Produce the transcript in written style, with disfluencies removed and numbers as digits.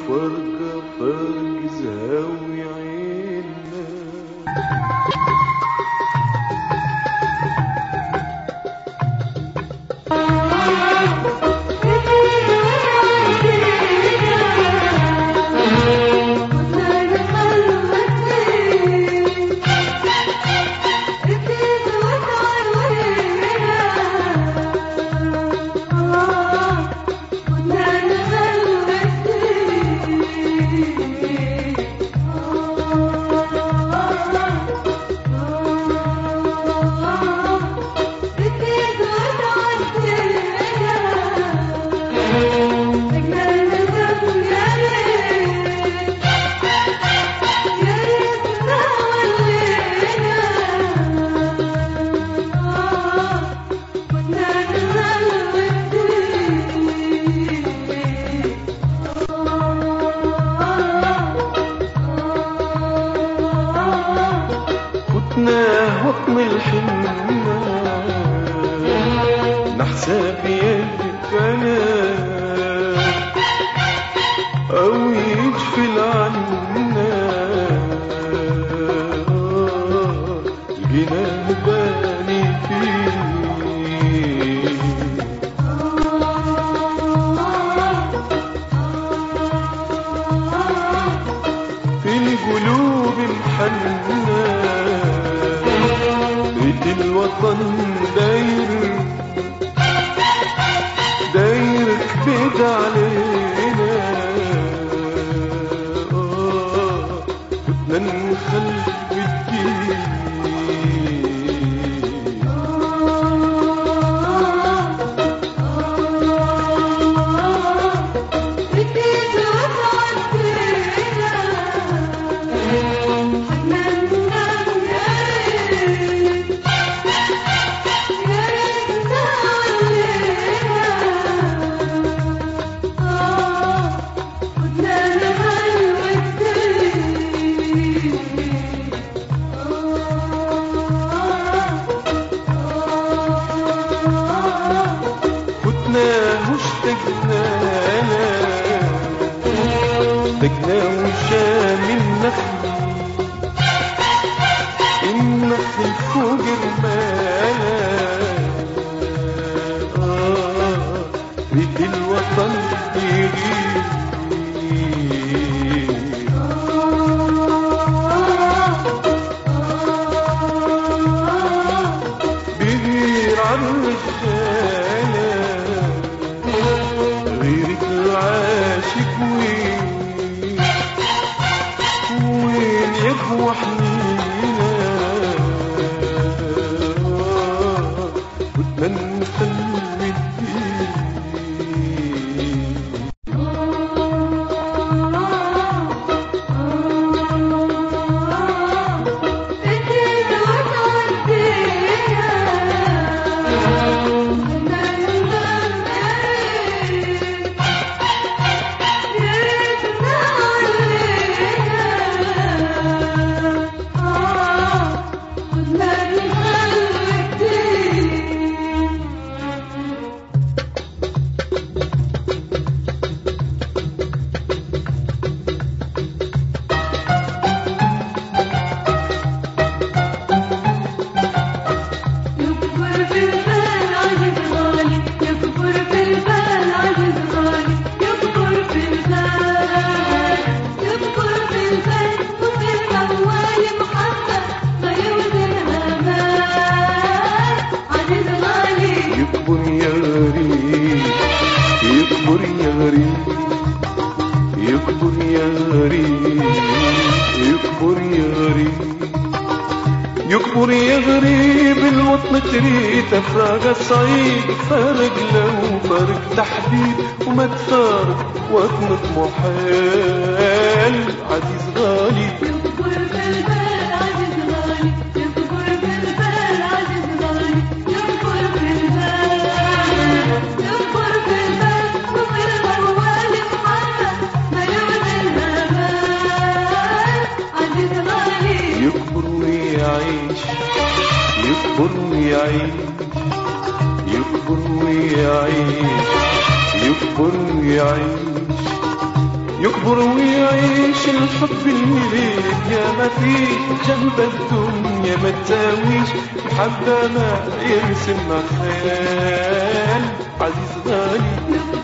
وفرقة فرق زهاوي عيننا. حكم الحنة نحسب يدك أنا أو يجفل عنا الجنان باني فيه في القلوب محنة بيت الوطن داير كبيد علينا بدنا نخلي الدين اشتقنا وشام النخل فوق رمانا ريت الوطن يغير بيغير عن الرجالة غيرك العاشق وين يقوى حنينا بدنا نخلي الدين يكبر يا غريب الوطن تريد افراغ الصعيد فارق لو فارق تحديد وما تفارق وطنك محال عزيز غالي يكبر بالبال عزيز غالي يكبر بالبال عزيز غالي يكبر بالبال وفي الغوال محمد ما يوزنها بال عزيز غالي يكبر ويعيش يكبر ويعيش يكبر ويعيش يكبر ويعيش يكبر يكبر ويعيش الحب الليلك يا ما فيه جنب الدنيا ما تساويش محبة ما يرسم خيال عزيز غالي.